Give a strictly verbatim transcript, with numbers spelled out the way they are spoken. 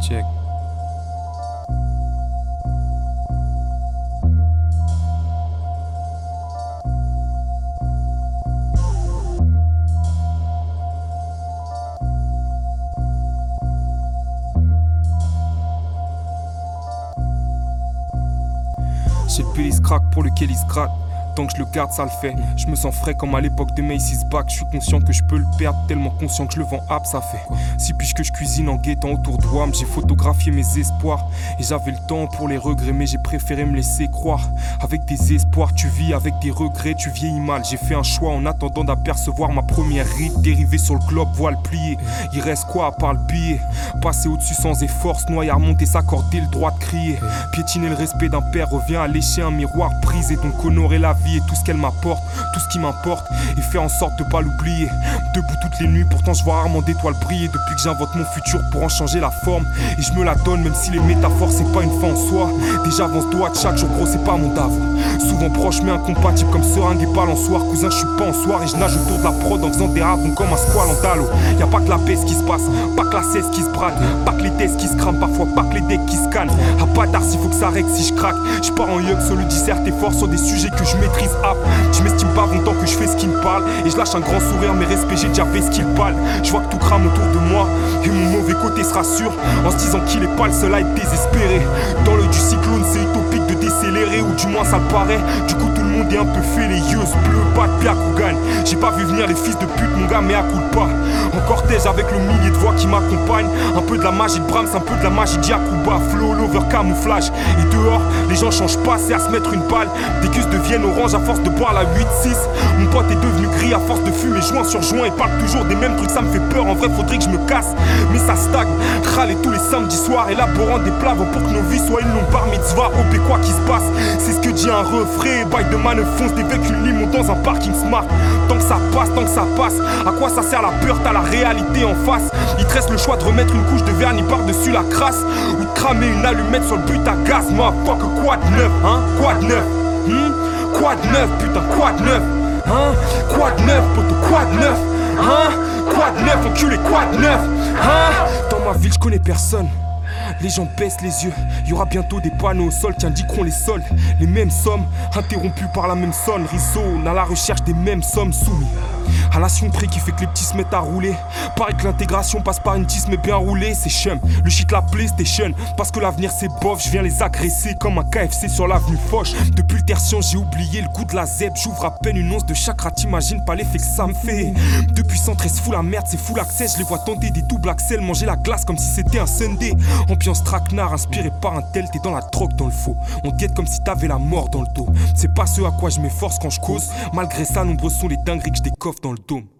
Check. J'ai le pélis crack pour lequel il se gratte. Tant que je le garde, ça le fait. Je me sens frais comme à l'époque de Macy's Back. Je suis conscient que je peux le perdre, tellement conscient que je le vends hap, ça fait. Si puis que je cuisine en guettant autour de Wam, j'ai photographié mes espoirs. Et j'avais le temps pour les regrets, mais j'ai préféré me laisser croire. Avec des espoirs, tu vis, avec des regrets, tu vieillis mal. J'ai fait un choix en attendant d'apercevoir ma première ride. Dérivée sur le globe, voile plié. Il reste quoi à part le billet? Passer au-dessus sans effort, se noyer, remonter, s'accorder le droit de crier. Piétiner le respect d'un père revient à lécher un miroir brisé. Donc honorer la vie et tout ce qu'elle m'apporte, tout ce qui m'importe, et faire en sorte de pas l'oublier. Debout toutes les nuits, pourtant je vois rarement d'étoiles briller. Depuis que j'invente mon futur pour en changer la forme, et je me la donne même si les métaphores c'est pas une fin en soi. Déjà avance droit de chaque jour, gros c'est pas mon davo. Souvent proche mais incompatible comme seringue et balançoire. Cousin je suis pas en soir et je nage autour de la prod en faisant des ravons comme un squal en dallo. Y'a pas que la baisse qui se passe, pas que la cesse qui se brade, pas que les tests qui se crament, parfois pas que les decks qui se cannent. À pas tard s'il faut que ça règle si je craque. Je pars en yug sur le disserte et fort sur des sujets que je maîtrise. Je m'estime pas longtemps que je fais ce qu'il me parle. Et je lâche un grand sourire, mais respect, j'ai déjà fait ce qu'il parle. Je vois que tout crame autour de moi et mon mauvais côté se rassure en se disant qu'il est pas le seul à être désespéré. Dans l'œil du cyclone, c'est utopique de décélérer, ou du moins ça le paraît. Du coup tout le monde est un peu fêlé, yeux bleu, pas de plaque ou gagne. J'ai pas vu venir les fils de pute, mon gars, mais à coup de pas. En cortège avec le millier de voix qui m'accompagnent. Un peu de la magie de Brahms, un peu de la magie de Yakuba. Flow, lover, camouflage. Et dehors, les gens changent pas, c'est à se mettre une balle. Des cuisses deviennent orange à force de boire la huit six. Mon pote est devenu gris à force de fumer joint sur joint. Et parle toujours des mêmes trucs, ça me fait peur. En vrai faudrait que je me casse, mais ça stagne. Râler tous les samedis soirs, élaborant des plats pour que nos vies soient une longue bar mitzvah. O P quoi qui se passe, c'est ce que dit un refrain. Bail de manœuvre fonce des véhicules limons dans un parking smart. Tant que ça passe, tant que ça passe, à quoi ça sert la peur, t'as la réalité en face. Il te reste le choix de remettre une couche de vernis par-dessus la crasse, ou de cramer une allumette sur le but à gaz. Moi, fuck quoi de neuf, hein, quoi de neuf, hmm? Quoi de neuf, putain, quoi de neuf, hein? Quoi de neuf, poto, quoi de neuf, hein? Quoi de neuf, enculé, quoi de neuf, hein? Dans ma ville, je connais personne. Les gens baissent les yeux, il y aura bientôt des panneaux au sol qui indiqueront les soldes. Les mêmes sommes, interrompues par la même sonnerie. Zone à la recherche des mêmes sommes soumis à la prix qui fait que les petits se mettent à rouler. Pareil que l'intégration passe par une tisse mais bien roulée. C'est chum, le shit la PlayStation. Parce que l'avenir c'est bof, je viens les agresser comme un K F C sur l'avenue Foch. Depuis le tertian j'ai oublié le goût de la zèbre. J'ouvre à peine une once de chakra, t'imagines pas l'effet que ça me fait. Depuis cent treize fou la merde, c'est full accès. Je les vois tenter des doubles axels, manger la glace comme si c'était un Sunday. Ambiance traquenard inspiré par un tel, t'es dans la drogue dans le faux. On guette comme si t'avais la mort dans le dos. C'est pas ce à quoi je m'efforce quand je cause. Malgré ça, nombreux sont les dingueries que je décoffre dans le dôme.